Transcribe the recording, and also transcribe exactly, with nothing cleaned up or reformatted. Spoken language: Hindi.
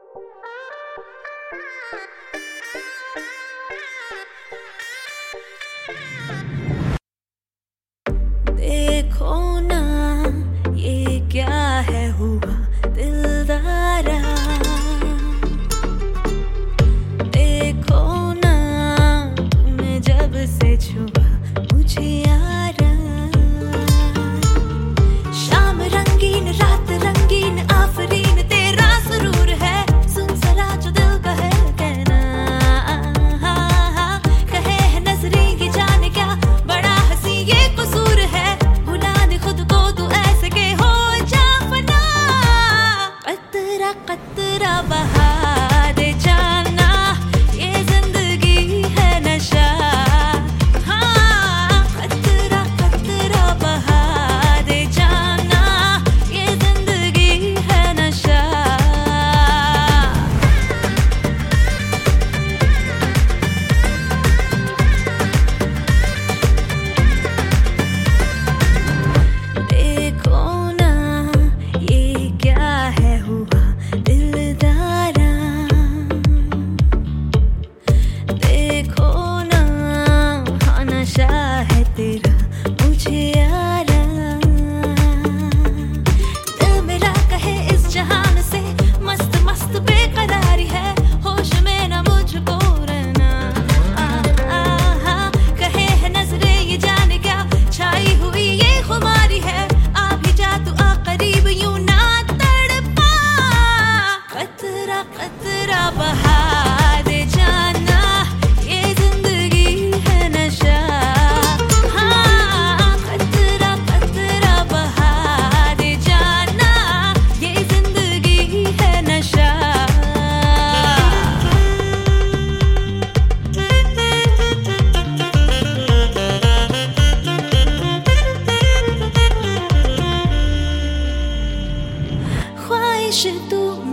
देखो ना ये क्या है हुआ दिलदारा, देखो ना तूने जब से छुआ मुझे यारा। शाम रंगीन रात रंगीन आफरीन तेरा सुरूर है, सुन जरा जो दिल का है कहना। कहे है नजरें ये जाने क्या बड़ा हंसी ये कसूर है, भुलाने खुद को तू ऐसे के हो जा फना। कतरा कतरा बहा दे जाना, ये जिंदगी है नशा। हाँ कतरा कतरा बहा दे जाना, ये जिंदगी है नशा। देखो ना ये क्या है हुआ दिलदारा, देखो ना हाँ नशा है तेरा मुझे यारा। दिल मेरा कहे इस जहान से मस्त मस्त बेकरारी है, होश में ना मुझको रहना। आ, आ, आ, कहे है नजरें ये जाने क्या छाई हुई ये खुमारी है, आ भी जा तू आ करीब यूं ना तड़पा। कतरा कतरा बहा दे जाना, ये जिंदगी है नशा। हाँ कतरा कतरा बहा दे जाना, ये जिंदगी है नशा। ख्वाहिश तू